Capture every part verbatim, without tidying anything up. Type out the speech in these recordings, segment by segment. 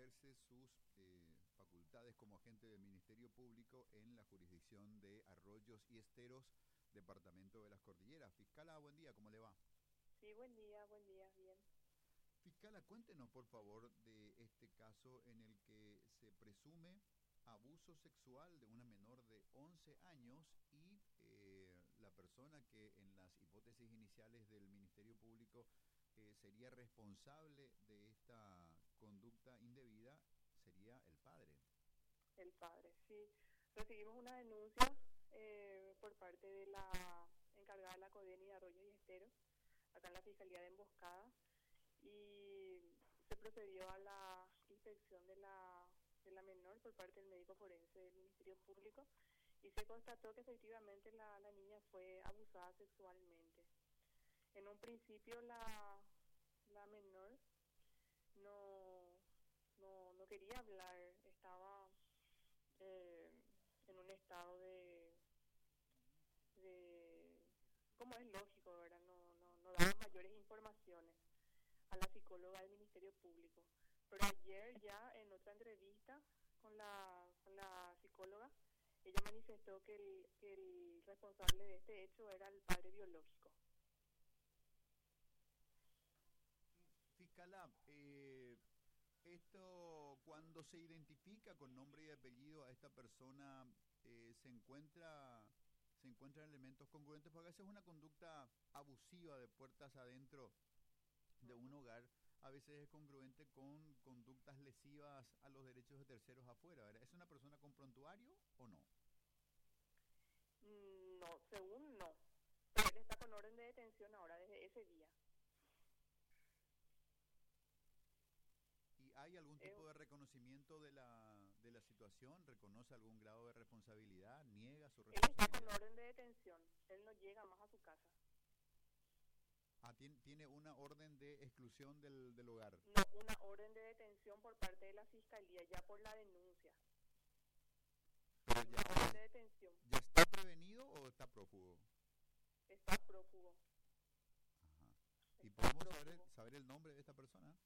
ejerce sus eh, facultades como agente del Ministerio Público en la jurisdicción de Arroyos y Esteros, departamento de las Cordilleras. Fiscala, buen día, ¿cómo le va? Sí, buen día, buen día, bien. Fiscala, cuéntenos por favor de este caso en el que se presume abuso sexual de una menor de once años y eh, la persona que en las hipótesis iniciales del Ministerio Público eh, sería responsable de esta conducta indebida sería el padre. El padre, sí. Recibimos una denuncia eh, por parte de la encargada de la CODENI de Arroyos y Esteros, acá en la Fiscalía de Emboscada, y se procedió a la inspección de la, de la menor por parte del médico forense del Ministerio Público y se constató que efectivamente la, la niña fue abusada sexualmente. En un principio la, la menor no, no, no quería hablar, estaba eh, en un estado de, de, como es lógico, ¿verdad? No, no, no daba mayores informaciones a la psicóloga del Ministerio Público. Pero ayer ya en otra entrevista con la, con la psicóloga, ella manifestó que el, que el responsable de este hecho era el padre biológico. Fiscala, eh, esto cuando se identifica con nombre y apellido a esta persona, eh, se encuentra se encuentran elementos congruentes, porque a veces una conducta abusiva de puertas adentro de un Uh-huh. hogar a veces es congruente con conductas lesivas a los derechos de terceros afuera, ¿verdad? ¿Es una persona con prontuario o no? No, según no. Pero él está con orden de detención ahora desde ese día. ¿Y hay algún Eh, tipo de reconocimiento de la, de la situación? ¿Reconoce algún grado de responsabilidad? ¿Niega su él está con responsabilidad? orden de detención. Él no llega más a su casa. Ah, tiene, tiene una orden de exclusión del, del hogar. No, una orden de detención por parte de la fiscalía, ya por la denuncia. Pero ya, Una orden de detención. ¿ya está prevenido o está prófugo? Está prófugo. Ajá. ¿Y Está podemos saber, prófugo. saber el nombre de esta persona?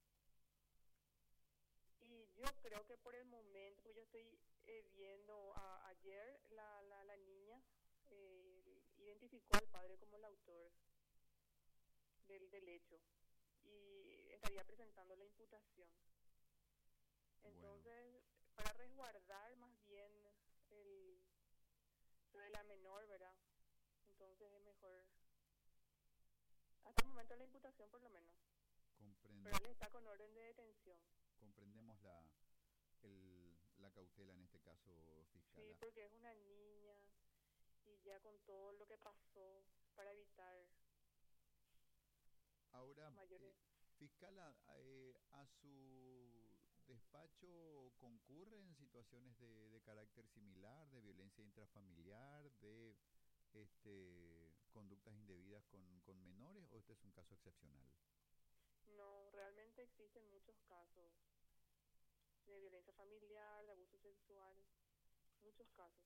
Y yo creo que por el momento, pues yo estoy eh, viendo a, ayer la, la, la niña eh, identificó al padre como el autor del, del hecho y estaría presentando la imputación. Bueno, Entonces, para resguardar más bien el, lo de la menor, ¿verdad? Entonces es mejor, hasta el momento de la imputación por lo menos, pero comprendo, él está con orden de detención. comprendemos la, el, la cautela en este caso, Sí, fiscala. porque es una niña y ya con todo lo que pasó para evitar Ahora, eh, mayores. fiscala, eh, ¿a su despacho concurren situaciones de, de carácter similar, de violencia intrafamiliar, de este, conductas indebidas con, con menores, o este es un caso excepcional? No, realmente existen muchos casos de violencia familiar, de abuso sexual, muchos casos.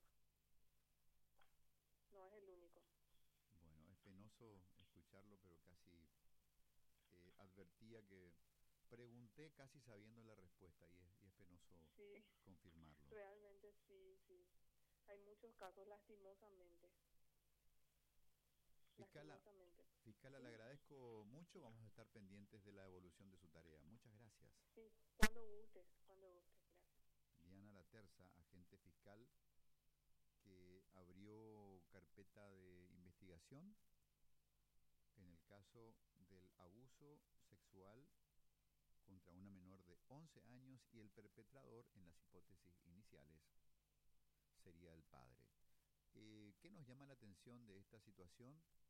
No es el único. Bueno, es penoso escucharlo, pero casi eh, advertía que pregunté casi sabiendo la respuesta y es, y es penoso Sí, confirmarlo. realmente sí, sí. Hay muchos casos, lastimosamente. Fiscala, Lastimosamente. Fiscala, le ¿Sí? agradezco mucho, vamos a estar pendientes de la evolución de su tarea. Muchas gracias. Sí, cuando gustes, cuando gustes, gracias. Diana La Terza, agente fiscal que abrió carpeta de investigación en el caso del abuso sexual contra una menor de once años y el perpetrador en las hipótesis iniciales sería el padre. Eh, ¿Qué nos llama la atención de esta situación?